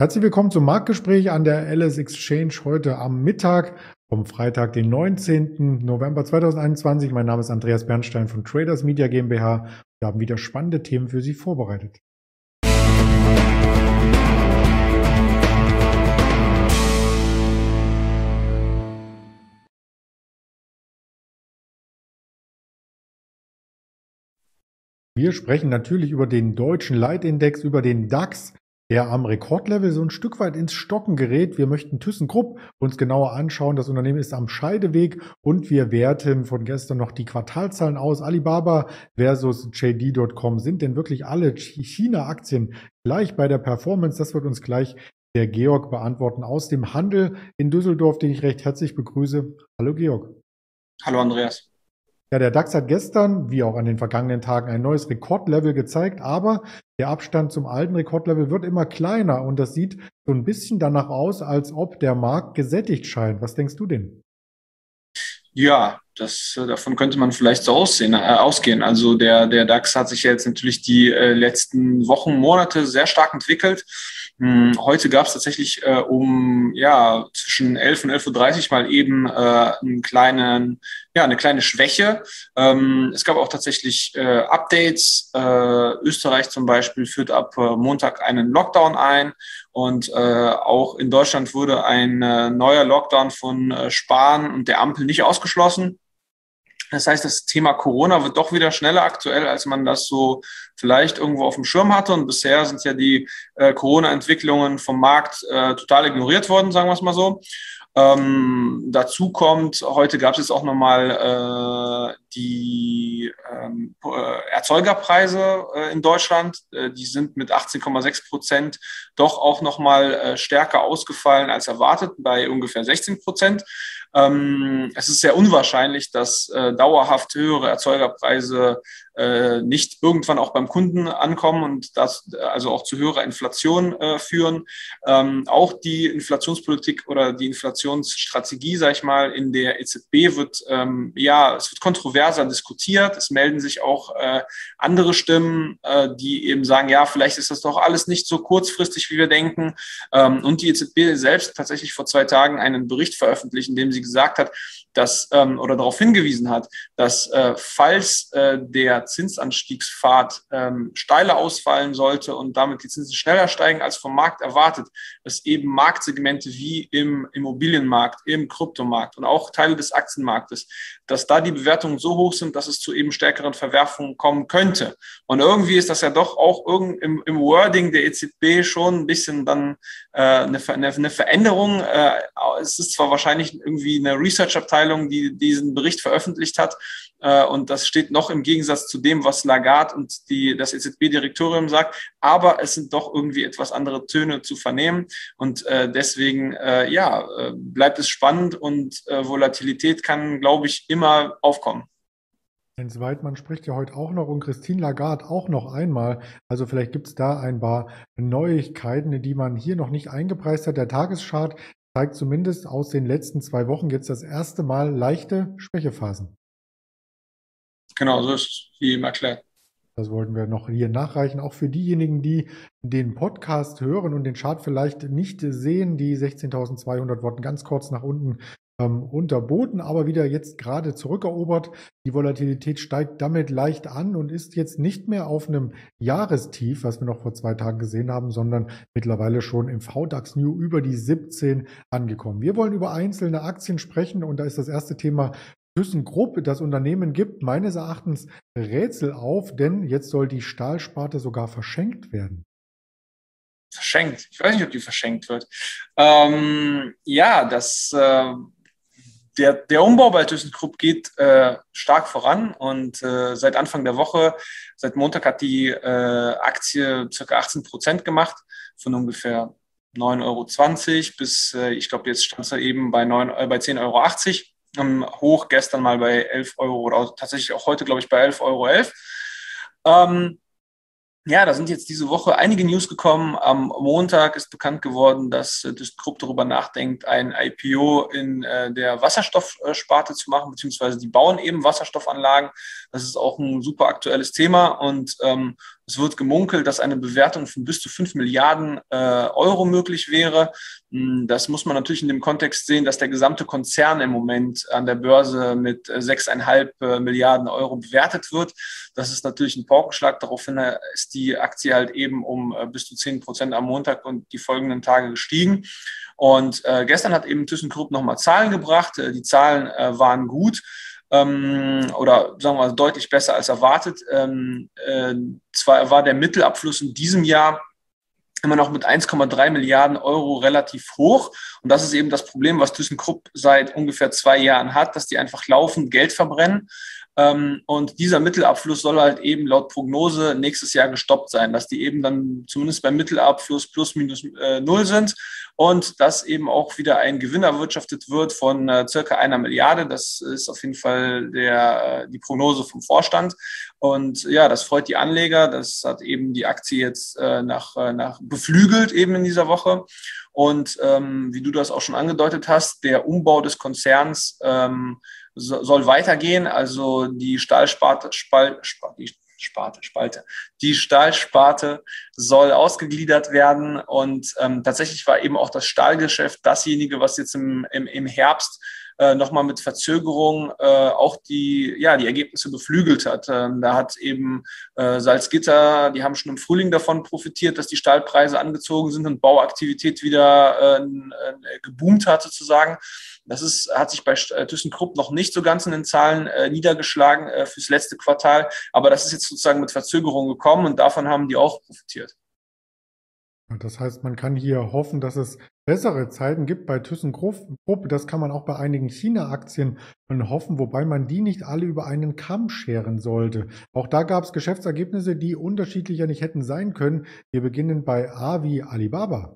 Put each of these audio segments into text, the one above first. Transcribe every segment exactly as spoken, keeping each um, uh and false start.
Herzlich willkommen zum Marktgespräch an der L S Exchange heute am Mittag vom Freitag, den neunzehnten November zweitausendeinundzwanzig. Mein Name ist Andreas Bernstein von Traders Media GmbH. Wir haben wieder spannende Themen für Sie vorbereitet. Wir sprechen natürlich über den deutschen Leitindex, über den DAX, der am Rekordlevel so ein Stück weit ins Stocken gerät. Wir möchten ThyssenKrupp uns genauer anschauen. Das Unternehmen ist am Scheideweg und wir werten von gestern noch die Quartalzahlen aus. Alibaba versus J D Punkt com. Sind denn wirklich alle China-Aktien gleich bei der Performance? Das wird uns gleich der Georg beantworten aus dem Handel in Düsseldorf, den ich recht herzlich begrüße. Hallo Georg. Hallo Andreas. Ja, der DAX hat gestern, wie auch an den vergangenen Tagen, ein neues Rekordlevel gezeigt, aber der Abstand zum alten Rekordlevel wird immer kleiner und das sieht so ein bisschen danach aus, als ob der Markt gesättigt scheint. Was denkst du denn? Ja, das, davon könnte man vielleicht so aussehen, äh, ausgehen. Also der, der DAX hat sich jetzt natürlich die äh, letzten Wochen, Monate sehr stark entwickelt. Hm, heute gab es tatsächlich äh, um ja zwischen elf und elf Uhr dreißig mal eben äh, einen kleinen, ja, eine kleine Schwäche. Ähm, es gab auch tatsächlich äh, Updates. Äh, Österreich zum Beispiel führt ab äh, Montag einen Lockdown ein. Und äh, auch in Deutschland wurde ein äh, neuer Lockdown von äh, Spahn und der Ampel nicht ausgeschlossen. Das heißt, das Thema Corona wird doch wieder schneller aktuell, als man das so vielleicht irgendwo auf dem Schirm hatte. Und bisher sind ja die äh, Corona-Entwicklungen vom Markt äh, total ignoriert worden, sagen wir es mal so. Ähm, dazu kommt, heute gab es jetzt auch nochmal äh, die ähm, Erzeugerpreise äh, in Deutschland. Äh, die sind mit achtzehn Komma sechs Prozent doch auch nochmal äh, stärker ausgefallen als erwartet, bei ungefähr sechzehn Prozent. Ähm, es ist sehr unwahrscheinlich, dass äh, dauerhaft höhere Erzeugerpreise äh, nicht irgendwann auch beim Kunden ankommen und das also auch zu höherer Inflation äh, führen. Ähm, auch die Inflationspolitik oder die Inflationsstrategie, sag ich mal, in der E Z B wird ähm, ja, es wird kontroverser diskutiert. Es melden sich auch äh, andere Stimmen, äh, die eben sagen, ja, vielleicht ist das doch alles nicht so kurzfristig, wie wir denken. Ähm, und die E Z B selbst tatsächlich vor zwei Tagen einen Bericht veröffentlicht, in dem sie gesagt hat, dass ähm, oder darauf hingewiesen hat, dass äh, falls äh, der Zinsanstiegspfad ähm, steiler ausfallen sollte und damit die Zinsen schneller steigen als vom Markt erwartet, dass eben Marktsegmente wie im Immobilienmarkt, im Kryptomarkt und auch Teile des Aktienmarktes, dass da die Bewertungen so hoch sind, dass es zu eben stärkeren Verwerfungen kommen könnte. Und irgendwie ist das ja doch auch irgend im, im Wording der E Z B schon ein bisschen dann äh, eine, eine, eine Veränderung. Äh, es ist zwar wahrscheinlich irgendwie eine Research-Abteilung, die diesen Bericht veröffentlicht hat. Äh, und das steht noch im Gegensatz zu dem, was Lagarde und die, das E Z B-Direktorium sagt. Aber es sind doch irgendwie etwas andere Töne zu vernehmen. Und äh, deswegen, äh, ja, äh, bleibt es spannend und äh, Volatilität kann, glaube ich, immer aufkommen. Jens Weidmann spricht ja heute auch noch und Christine Lagarde auch noch einmal. Also vielleicht gibt es da ein paar Neuigkeiten, die man hier noch nicht eingepreist hat. Der Tageschart zeigt zumindest aus den letzten zwei Wochen jetzt das erste Mal leichte Schwächephasen. Genau, so ist es, wie eben erklärt. Das wollten wir noch hier nachreichen. Auch für diejenigen, die den Podcast hören und den Chart vielleicht nicht sehen, die sechzehntausendzweihundert wurden ganz kurz nach unten ähm, unterboten, aber wieder jetzt gerade zurückerobert. Die Volatilität steigt damit leicht an und ist jetzt nicht mehr auf einem Jahrestief, was wir noch vor zwei Tagen gesehen haben, sondern mittlerweile schon im V DAX New über die siebzehn angekommen. Wir wollen über einzelne Aktien sprechen und da ist das erste Thema ThyssenKrupp. Das Unternehmen gibt meines Erachtens Rätsel auf, denn jetzt soll die Stahlsparte sogar verschenkt werden. Verschenkt? Ich weiß nicht, ob die verschenkt wird. Ähm, ja, das, äh, der, der Umbau bei ThyssenKrupp geht äh, stark voran und äh, seit Anfang der Woche, seit Montag hat die äh, Aktie ca. achtzehn Prozent gemacht, von ungefähr neun Euro zwanzig bis, äh, ich glaube, jetzt stand es eben bei, neun, äh, bei zehn Euro achtzig. Um, hoch gestern mal bei elf Euro oder auch, tatsächlich auch heute, glaube ich, bei elf Euro elf. Ähm, ja, da sind jetzt diese Woche einige News gekommen. Am Montag ist bekannt geworden, dass äh, ThyssenKrupp darüber nachdenkt, ein I P O in äh, der Wasserstoffsparte zu machen, beziehungsweise die bauen eben Wasserstoffanlagen. Das ist auch ein super aktuelles Thema und ähm, Es wird gemunkelt, dass eine Bewertung von bis zu fünf Milliarden äh, Euro möglich wäre. Das muss man natürlich in dem Kontext sehen, dass der gesamte Konzern im Moment an der Börse mit sechs Komma fünf Milliarden Euro bewertet wird. Das ist natürlich ein Paukenschlag. Daraufhin ist die Aktie halt eben um bis zu zehn Prozent am Montag und die folgenden Tage gestiegen. Und äh, gestern hat eben ThyssenKrupp nochmal Zahlen gebracht. Die Zahlen äh, waren gut. Oder sagen wir mal deutlich besser als erwartet. Ähm, äh, zwar war der Mittelabfluss in diesem Jahr immer noch mit eins Komma drei Milliarden Euro relativ hoch. Und das ist eben das Problem, was ThyssenKrupp seit ungefähr zwei Jahren hat, dass die einfach laufend Geld verbrennen. Ähm, und dieser Mittelabfluss soll halt eben laut Prognose nächstes Jahr gestoppt sein, dass die eben dann zumindest beim Mittelabfluss plus minus äh, null sind und dass eben auch wieder ein Gewinn erwirtschaftet wird von äh, circa einer Milliarde. Das ist auf jeden Fall der, die Prognose vom Vorstand. Und ja, das freut die Anleger. Das hat eben die Aktie jetzt äh, nach, äh, nach beflügelt eben in dieser Woche. Und ähm, wie du das auch schon angedeutet hast, der Umbau des Konzerns ähm, so, soll weitergehen. Also die Stahlsparte, Spal, Spal, die Sparte, Spalte, die Stahlsparte soll ausgegliedert werden. Und ähm, tatsächlich war eben auch das Stahlgeschäft dasjenige, was jetzt im, im, im Herbst äh, nochmal mit Verzögerung äh, auch die, ja, die Ergebnisse beflügelt hat. Ähm, da hat eben äh, Salzgitter, die haben schon im Frühling davon profitiert, dass die Stahlpreise angezogen sind und Bauaktivität wieder äh, äh, geboomt hat sozusagen. Das ist, hat sich bei ThyssenKrupp noch nicht so ganz in den Zahlen äh, niedergeschlagen äh, fürs letzte Quartal, aber das ist jetzt sozusagen mit Verzögerung gekommen und davon haben die auch profitiert. Das heißt, man kann hier hoffen, dass es bessere Zeiten gibt bei ThyssenKrupp. Das kann man auch bei einigen China-Aktien hoffen, wobei man die nicht alle über einen Kamm scheren sollte. Auch da gab es Geschäftsergebnisse, die unterschiedlicher nicht hätten sein können. Wir beginnen bei A wie Alibaba.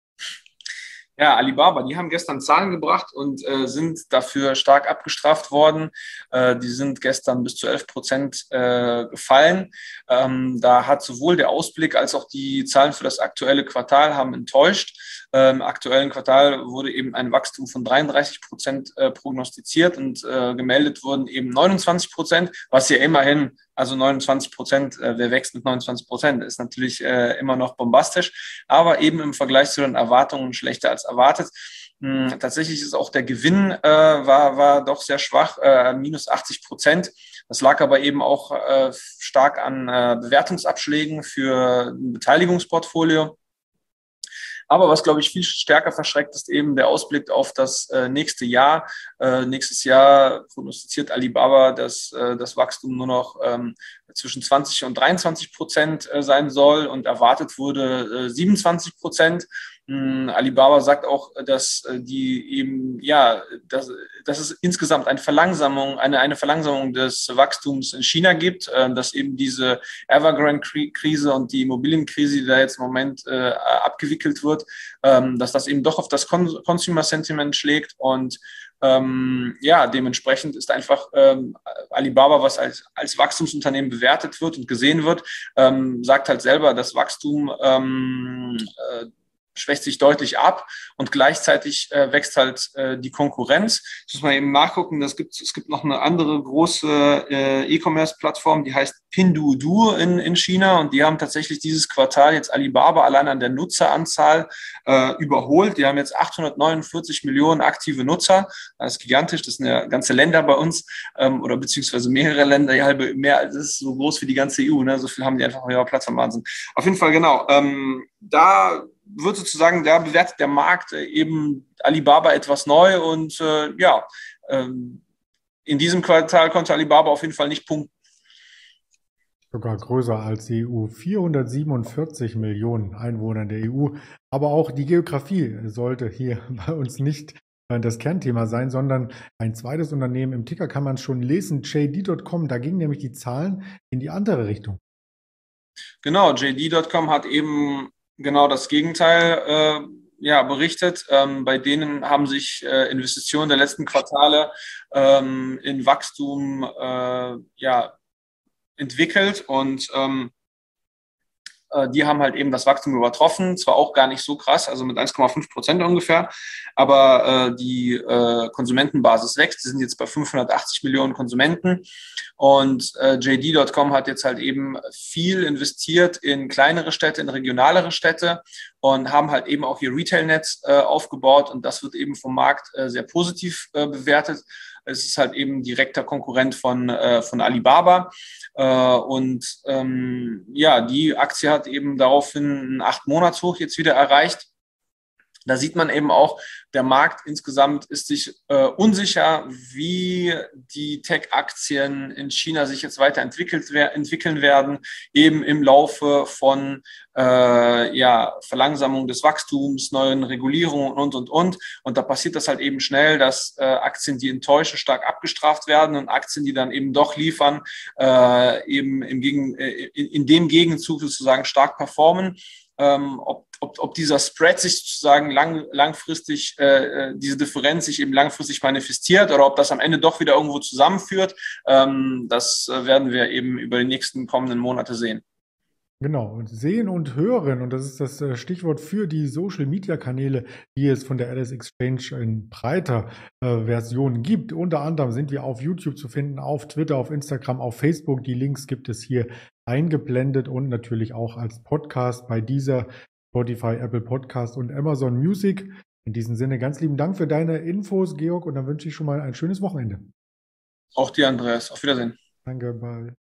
Ja, Alibaba, die haben gestern Zahlen gebracht und äh, sind dafür stark abgestraft worden. Äh, die sind gestern bis zu elf Prozent äh, gefallen. Ähm, da hat sowohl der Ausblick als auch die Zahlen für das aktuelle Quartal haben enttäuscht. Äh, Im aktuellen Quartal wurde eben ein Wachstum von dreiunddreißig Prozent äh, prognostiziert und äh, gemeldet wurden eben neunundzwanzig Prozent, was ja immerhin, also neunundzwanzig Prozent, äh, wer wächst mit neunundzwanzig Prozent, ist natürlich äh, immer noch bombastisch, aber eben im Vergleich zu den Erwartungen schlechter als erwartet. Hm, tatsächlich ist auch der Gewinn äh, war, war doch sehr schwach, äh, minus achtzig Prozent. Das lag aber eben auch äh, stark an äh, Bewertungsabschlägen für ein Beteiligungsportfolio. Aber was, glaube ich, viel stärker verschreckt, ist eben der Ausblick auf das äh, nächste Jahr. Äh, nächstes Jahr prognostiziert Alibaba, dass äh, das Wachstum nur noch ähm, zwischen zwanzig und dreiundzwanzig Prozent äh, sein soll und erwartet wurde äh, siebenundzwanzig Prozent. Ähm, Alibaba sagt auch, dass äh, die eben, ja, dass, dass es insgesamt eine Verlangsamung, eine, eine Verlangsamung des Wachstums in China gibt, äh, dass eben diese Evergrande-Krise und die Immobilienkrise, die da jetzt im Moment äh, abgewickelt wird, ähm, dass das eben doch auf das Con- Consumer Sentiment schlägt und ähm, ja, dementsprechend ist einfach ähm, Alibaba, was als, als Wachstumsunternehmen bewertet wird und gesehen wird, ähm, sagt halt selber, das Wachstum ähm, äh, schwächt sich deutlich ab und gleichzeitig äh, wächst halt äh, die Konkurrenz. Das muss man eben nachgucken. Das gibt, es gibt noch eine andere große äh, E-Commerce-Plattform, die heißt Pinduoduo in, in China und die haben tatsächlich dieses Quartal jetzt Alibaba allein an der Nutzeranzahl äh, überholt. Die haben jetzt achthundertneunundvierzig Millionen aktive Nutzer. Das ist gigantisch. Das sind ja ganze Länder bei uns ähm, oder beziehungsweise mehrere Länder, ja, halbe mehr, das ist so groß wie die ganze E U. Ne? So viel haben die einfach auf ihrer Plattform. Wahnsinn. Auf jeden Fall, genau. Ähm, da wird sozusagen, da bewertet der Markt eben Alibaba etwas neu und äh, ja, ähm, in diesem Quartal konnte Alibaba auf jeden Fall nicht punkten. Sogar größer als die E U. vierhundertsiebenundvierzig Millionen Einwohner in der E U. Aber auch die Geografie sollte hier bei uns nicht das Kernthema sein, sondern ein zweites Unternehmen. Im Ticker kann man es schon lesen, J D Punkt com. Da gingen nämlich die Zahlen in die andere Richtung. Genau, J D Punkt com hat eben genau das Gegenteil äh, ja, berichtet. Ähm, bei denen haben sich äh, Investitionen der letzten Quartale ähm, in Wachstum äh, ja, entwickelt und ähm, Äh, die haben halt eben das Wachstum übertroffen, zwar auch gar nicht so krass, also mit eins Komma fünf Prozent ungefähr, aber äh, die äh, Konsumentenbasis wächst. Die sind jetzt bei fünfhundertachtzig Millionen Konsumenten und äh, J D Punkt com hat jetzt halt eben viel investiert in kleinere Städte, in regionalere Städte und haben halt eben auch ihr Retail-Netz äh, aufgebaut und das wird eben vom Markt äh, sehr positiv äh, bewertet. Es ist halt eben direkter Konkurrent von, äh, von Alibaba. Äh, und ähm, ja, die Aktie hat eben daraufhin ein acht-Monats-Hoch jetzt wieder erreicht. Da sieht man eben auch, der Markt insgesamt ist sich äh, unsicher, wie die Tech-Aktien in China sich jetzt weiterentwickelt entwickeln werden, eben im Laufe von äh, ja, Verlangsamung des Wachstums, neuen Regulierungen und, und, und. Und da passiert das halt eben schnell, dass äh, Aktien, die enttäuschen, stark abgestraft werden und Aktien, die dann eben doch liefern, äh, eben im Gegen, äh, in, in dem Gegenzug sozusagen stark performen. Ähm, ob, ob, ob dieser Spread sich sozusagen lang, langfristig, äh, diese Differenz sich eben langfristig manifestiert oder ob das am Ende doch wieder irgendwo zusammenführt, ähm, das äh, werden wir eben über die nächsten kommenden Monate sehen. Genau, und sehen und hören, und das ist das äh, Stichwort für die Social-Media-Kanäle, die es von der Alice Exchange in breiter äh, Version gibt. Unter anderem sind wir auf YouTube zu finden, auf Twitter, auf Instagram, auf Facebook. Die Links gibt es hier eingeblendet und natürlich auch als Podcast bei dieser Spotify, Apple Podcast und Amazon Music. In diesem Sinne ganz lieben Dank für deine Infos, Georg, und dann wünsche ich schon mal ein schönes Wochenende. Auch dir, Andreas. Auf Wiedersehen. Danke, bye.